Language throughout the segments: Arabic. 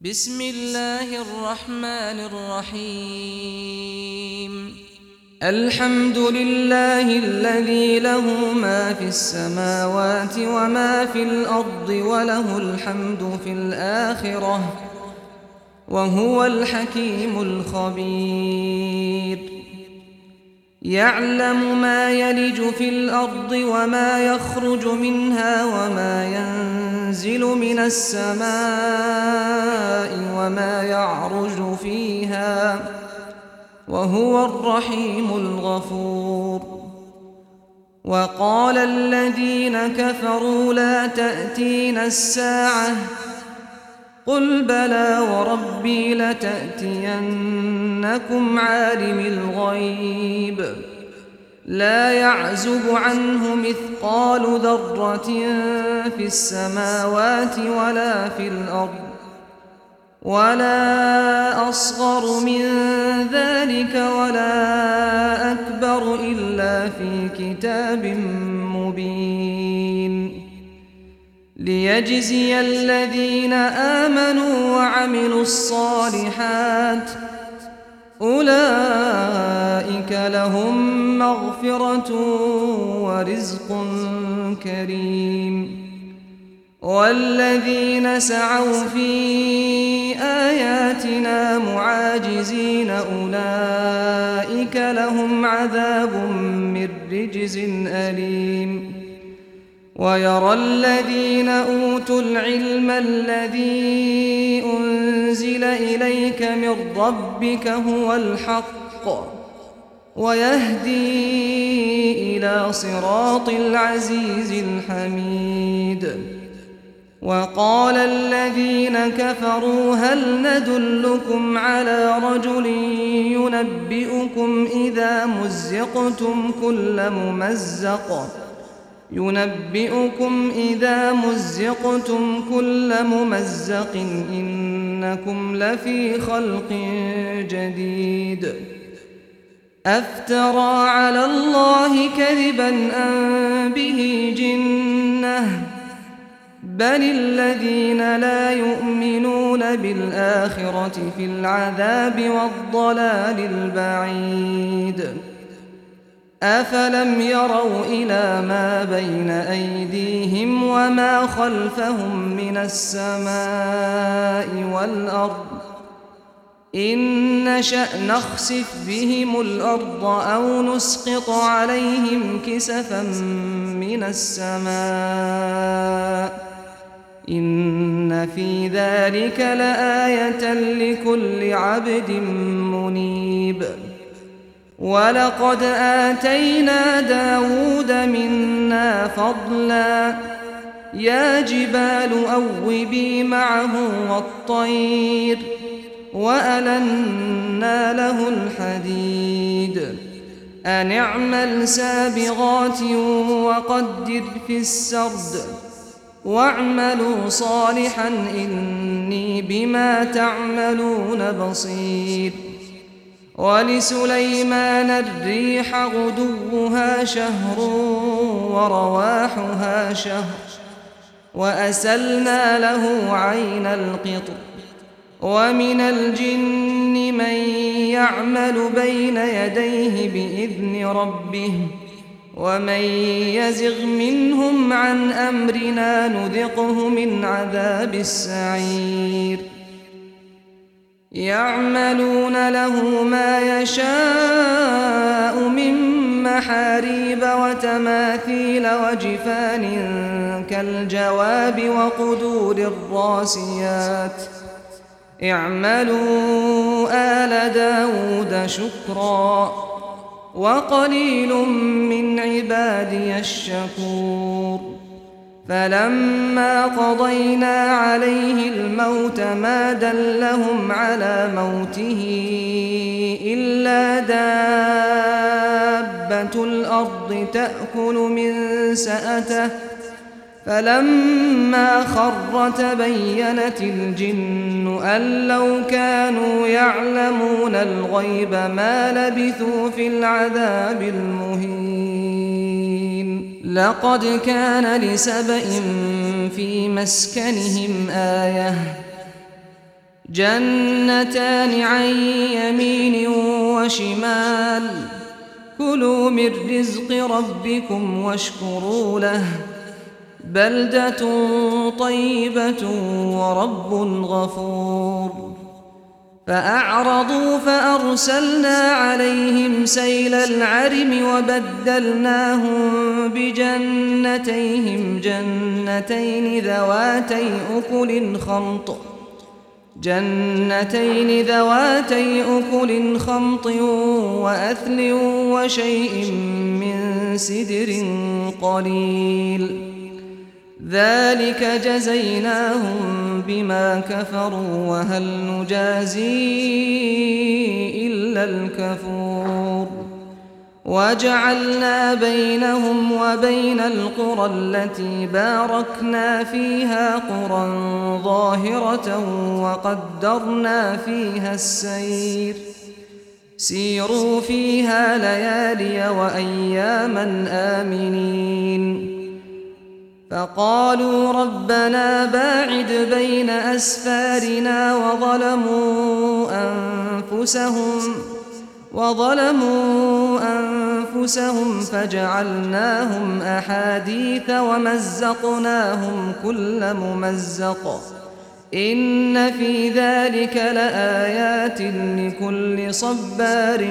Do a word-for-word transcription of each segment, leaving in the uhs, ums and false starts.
بسم الله الرحمن الرحيم الحمد لله الذي له ما في السماوات وما في الأرض وله الحمد في الآخرة وهو الحكيم الخبير يعلم ما يلج في الأرض وما يخرج منها وما ينزل من السماء وما يعرج فيها وهو الرحيم الغفور وقال الذين كفروا لا تأتينا الساعة قل بلى وربي لتأتينكم عالم الغيب لا يعزب عنه مثقال ذرة في السماوات ولا في الأرض ولا أصغر من ذلك ولا أكبر إلا في كتاب مبين ليجزي الذين آمنوا وعملوا الصالحات أولئك لهم مغفرة ورزق كريم والذين سعوا في آياتنا معاجزين أولئك لهم عذاب من رجز أليم ويرى الذين أوتوا العلم الذي أنزل إليك من ربك هو الحق ويهدي إلى صراط العزيز الحميد وقال الذين كفروا هل ندلكم على رجل ينبئكم إذا مزقتم كل ممزق ينبئكم إذا مزقتم كل ممزق إنكم لفي خلق جديد أفترى على الله كذبا أم به جنة بل الذين لا يؤمنون بالآخرة في العذاب والضلال البعيد أفلم يروا إلى ما بين أيديهم وما خلفهم من السماء والأرض إن نشأ نخسف بهم الأرض أو نسقط عليهم كسفا من السماء إن في ذلك لآية لكل عبد منيب ولقد آتينا داود منا فضلا يا جبال أوبي معه والطير وألنا له الحديد أن اعمل سابغات وقدر في السرد واعملوا صالحا إني بما تعملون بصير ولسليمان الريح غدوها شهر ورواحها شهر وأسلنا له عين القطر ومن الجن من يعمل بين يديه بإذن ربه ومن يزغ منهم عن أمرنا نذقه من عذاب السعير يعملون له ما يشاء من محاريب وتماثيل وجفان كالجواب وقدور الراسيات اعملوا آل داود شكرا وقليل من عبادي الشكور فلما قضينا عليه الموت ما دلهم على موته إلا دابة الأرض تأكل من سأته فلما خر تبينت الجن أن لو كانوا يعلمون الغيب ما لبثوا في العذاب المهين لقد كان لسبإ في مسكنهم آية جنتان عن يمين وشمال كلوا من رزق ربكم واشكروا له بلدة طيبة ورب غفور فأعرضوا فأرسلنا عليهم سيل العرم وبدلناهم بجنتيهم جنتين ذواتي أكل خمط جنتين ذواتي أكل خمط وأثل وشيء من سدر قليل ذلك جزيناهم بما كفروا وهل نجازي إلا الكفور وجعلنا بينهم وبين القرى التي باركنا فيها قرى ظاهرة وقدرنا فيها السير سيروا فيها ليالي وأياما آمنين فقالوا ربنا باعد بين أسفارنا وظلموا أنفسهم وظلموا أنفسهم فجعلناهم أحاديث ومزقناهم كل ممزق إن في ذلك لآيات لكل صبار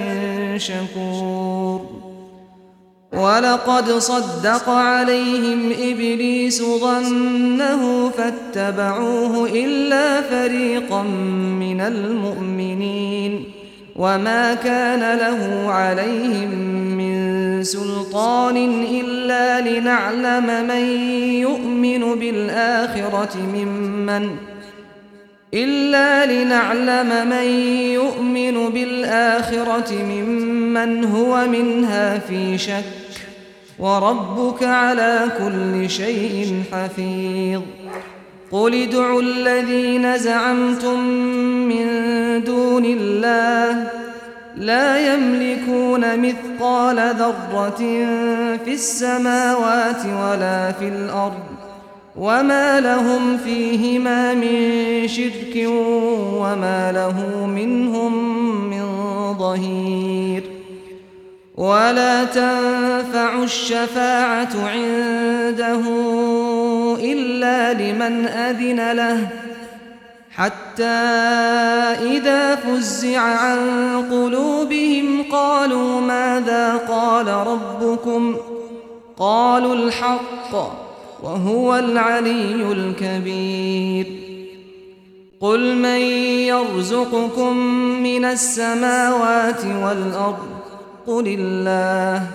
شكور ولقد صدق عليهم إبليس ظنه فاتبعوه إلا فريقا من المؤمنين وما كان له عليهم من سلطان إلا لنعلم من يؤمن بالآخرة ممن إلا لنعلم من يؤمن بالآخرة ممن هو منها في شك وربك على كل شيء حفيظ قل ادعوا الذين زعمتم من دون الله لا يملكون مثقال ذرة في السماوات ولا في الأرض وما لهم فيهما من شرك وما له منهم من ظهير ولا تنفع الشفاعة عنده إلا لمن أذن له حتى إذا فزع عن قلوبهم قالوا ماذا قال ربكم قالوا الحق وهو العلي الكبير قل من يرزقكم من السماوات والأرض قل الله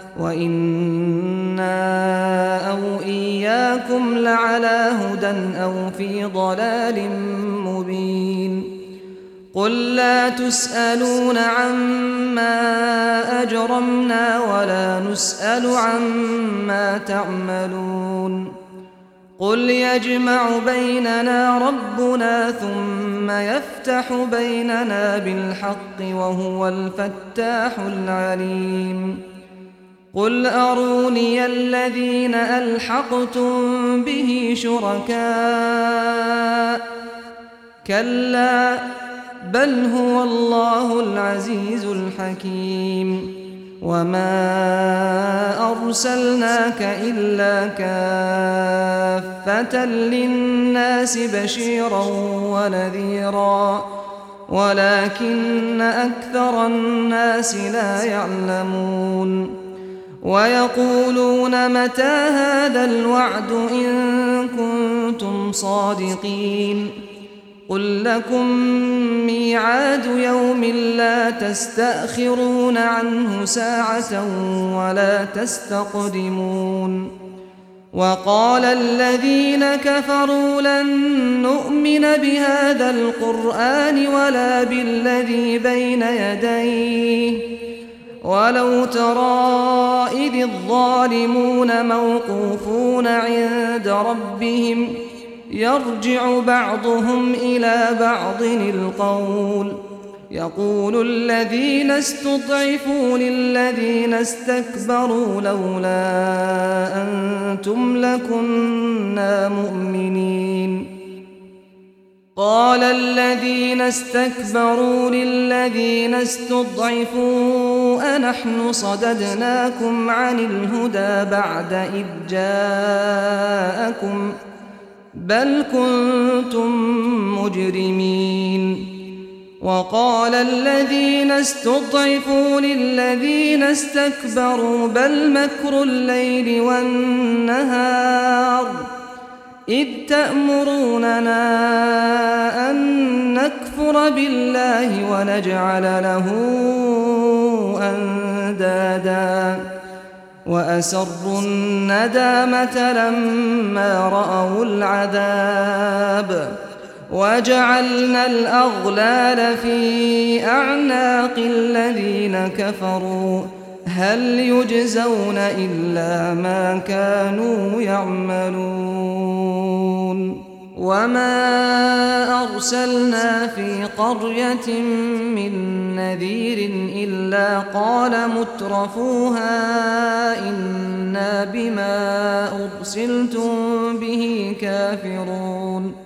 وإنا أو إياكم لعلى هدى أو في ضلال مبين قل لا تسألون عما أجرمنا ولا نسأل عما تعملون قل يجمع بيننا ربنا ثم يفتح بيننا بالحق وهو الفتاح العليم قل أروني الذين ألحقتم به شركاء كلا بل هو الله العزيز الحكيم وما أرسلناك إلا كافة للناس بشيرا ونذيرا ولكن أكثر الناس لا يعلمون ويقولون متى هذا الوعد إن كنتم صادقين قل لكم ميعاد يوم لا تستأخرون عنه ساعة ولا تستقدمون وقال الذين كفروا لن نؤمن بهذا القرآن ولا بالذي بين يديه ولو ترى إذ الظالمون موقوفون عند ربهم يرجع بعضهم إلى بعض القول يقول الذين استضعفوا للذين استكبروا لولا أنتم لكنا مؤمنين قال الذين استكبروا للذين استضعفوا أنحن صددناكم عن الهدى بعد إذ جاءكم بل كنتم مجرمين وقال الذين استضعفوا للذين استكبروا بل مكر الليل والنهار إذ تأمروننا أن نكفر بالله ونجعل له أندادا وأسروا الندامة لما رأوا العذاب وجعلنا الأغلال في أعناق الذين كفروا هل يجزون إلا ما كانوا يعملون وما أرسلنا في قرية من نذير إلا قال مترفوها إنا بما أرسلتم به كافرون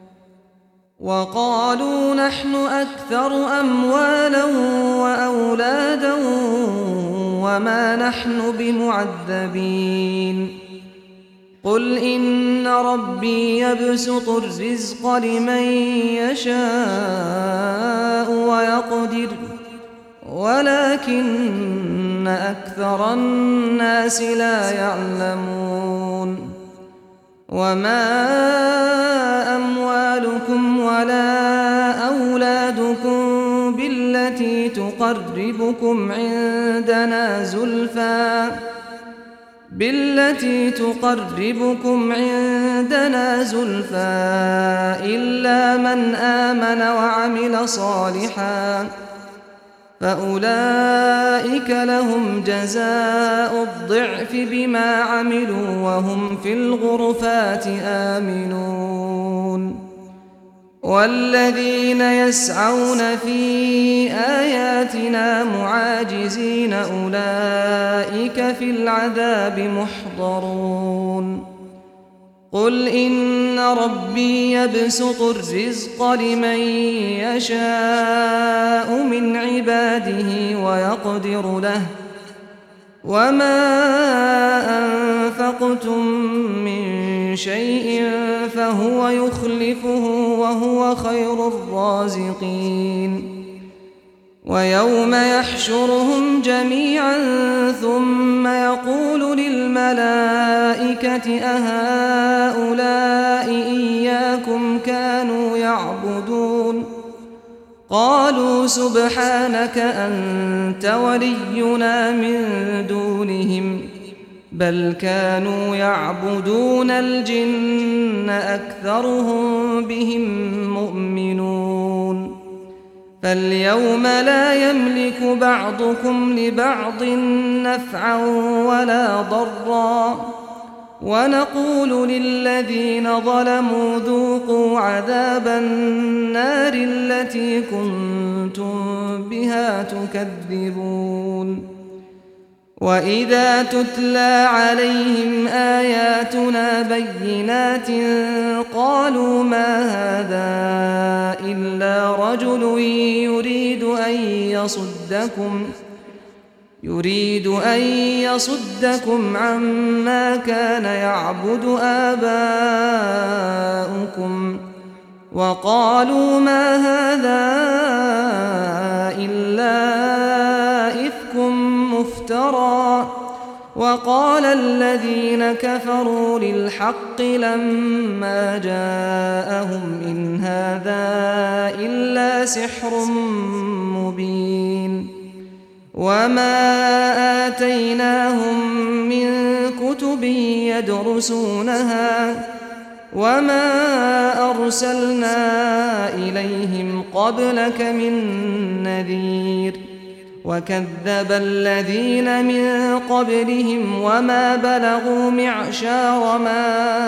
وقالوا نحن أكثر أموالا وأولادا وما نحن بمعذبين قل إن ربي يبسط الرزق لمن يشاء ويقدر ولكن أكثر الناس لا يعلمون وما أموالكم ولا أولادكم بالتي تقربكم عندنا زلفى بالتي تقربكم عندنا زلفى إلا من آمن وعمل صالحا فأولئك لهم جزاء الضعف بما عملوا وهم في الغرفات آمنون والذين يسعون في آياتنا معاجزين أولئك في العذاب محضرون قل إن ربي يبسط الرزق لمن يشاء من عباده ويقدر له وما أنفقتم من شيء فهو يخلفه وهو خير الرازقين ويوم يحشرهم جميعا ثم يقول للملائكة أهؤلاء إياكم كانوا يعبدون قالوا سبحانك أنت ولينا من دونهم بل كانوا يعبدون الجن أكثرهم بهم مؤمنون فاليوم لا يملك بعضكم لبعض نفعا ولا ضرا ونقول للذين ظلموا ذوقوا عذاب النار التي كنتم بها تكذبون وإذا تتلى عليهم آياتنا بينات قالوا ما هذا إلا رجل يريد أن يصدكم يريد أن يصدكم عما كان يعبد آباؤكم وقالوا ما هذا إلا إفك مفترى وقال الذين كفروا للحق لما جاءهم إن هذا إلا سحر مبين وما آتيناهم من كتب يدرسونها وما أرسلنا إليهم قبلك من نذير وكذب الذين من قبلهم وما بلغوا معشار ما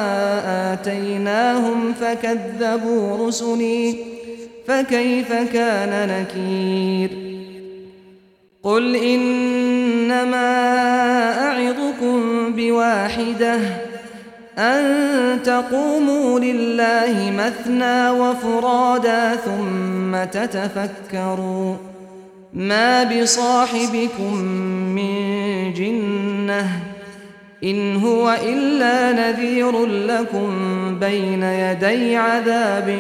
آتيناهم فكذبوا رسلي فكيف كان نكير قل إنما أعظكم بواحدة أن تقوموا لله مثنى وفرادا ثم تتفكروا ما بصاحبكم من جنة إن هو إلا نذير لكم بين يدي عذاب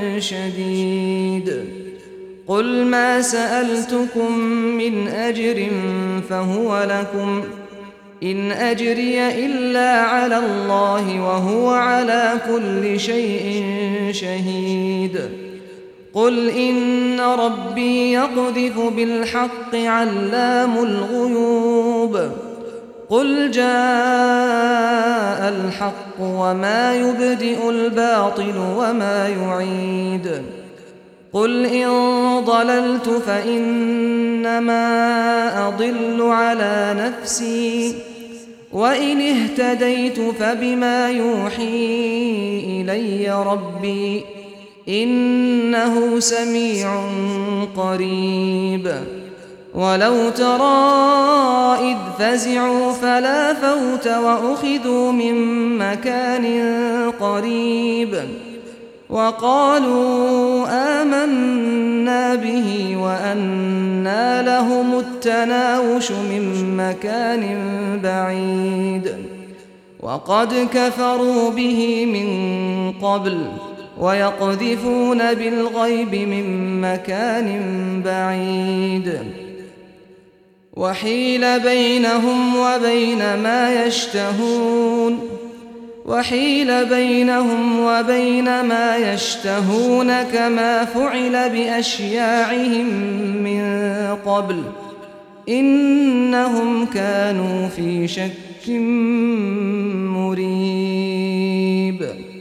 شديد قل ما سألتكم من أجر فهو لكم إن أجري إلا على الله وهو على كل شيء شهيد قل إن ربي يقذف بالحق علام الغيوب قل جاء الحق وما يبدئ الباطل وما يعيد قل إن ضللت فإنما أضل على نفسي وإن اهتديت فبما يوحي إلي ربي إنه سميع قريب ولو ترى إذ فزعوا فلا فوت وأخذوا من مكان قريب وقالوا آمنا به وأنى لهم التناوش من مكان بعيد وقد كفروا به من قبل ويقذفون بالغيب من مكان بعيد وحيل بينهم وبين ما يشتهون وحيل بينهم وبين ما يشتهون كما فعل بأشياعهم من قبل إنهم كانوا في شك مريب.